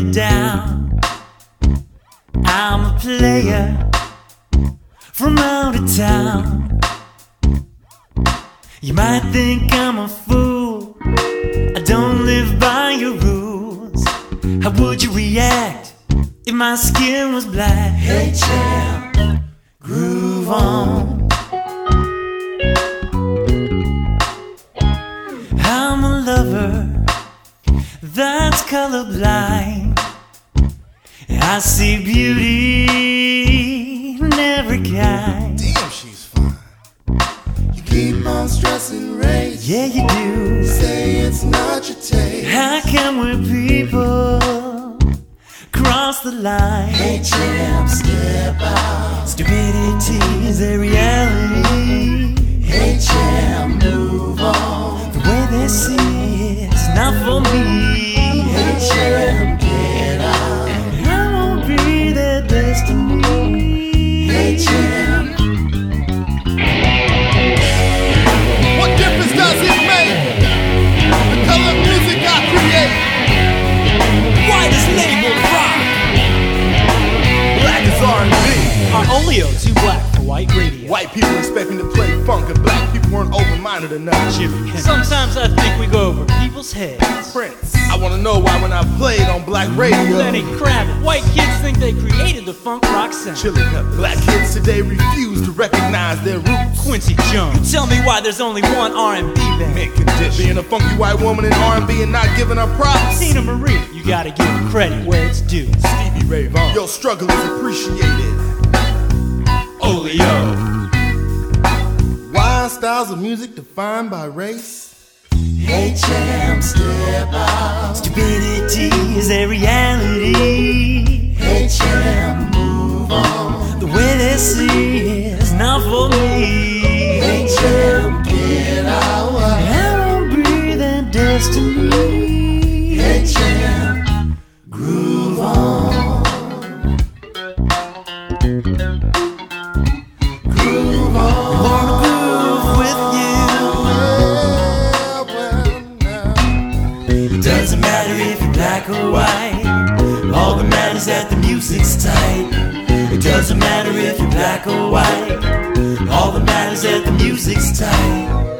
it down. I'm a player from out of town. You might think I'm a fool, I don't live by your rules. How would you react if my skin was black? Hey champ, groove on. I'm a lover that's colorblind. I see beauty in every kind. Damn, she's fine. You keep on stressing race. Yeah, you do. Say it's not your taste. How come when people cross the line? Hey champ, step out. Stupidity is a reality. Hey champ, move on. The way they see it's not for me. Hey champ, get out. I won't be their destiny. Hey champ. What difference does it make? The color of music I create. White is labeled rock. Black is R&B. Our Oleo, too black for white radio. White people expect me to play funk, and black people weren't open-minded enough. Jimmy Hendrix. Sometimes I think we go over people's heads. Prince. I wanna know why when I played on black radio. Lenny Kravitz. White kids think they created the funk rock sound. Chili Peppers. Black kids today refuse to recognize their roots. Quincy Jones. Tell me why there's only one R&B band. Mint condition. Being a funky white woman in R&B and not giving her props. Tina Marie. You gotta give credit where it's due. Stevie Ray Vaughan. Your struggle is appreciated. Oleo. Why styles of music defined by race? Hey champ, step out. Stupidity is a reality. Hey champ, move on. The way they see it's not for me. Hey champ, get out. I won't be their destiny. Hey champ, groove on. Groove on. Wanna groove with you. It doesn't matter if you're black or white. All that matters that the music's tight. It doesn't matter if you're black or white. All that matters that the music's tight.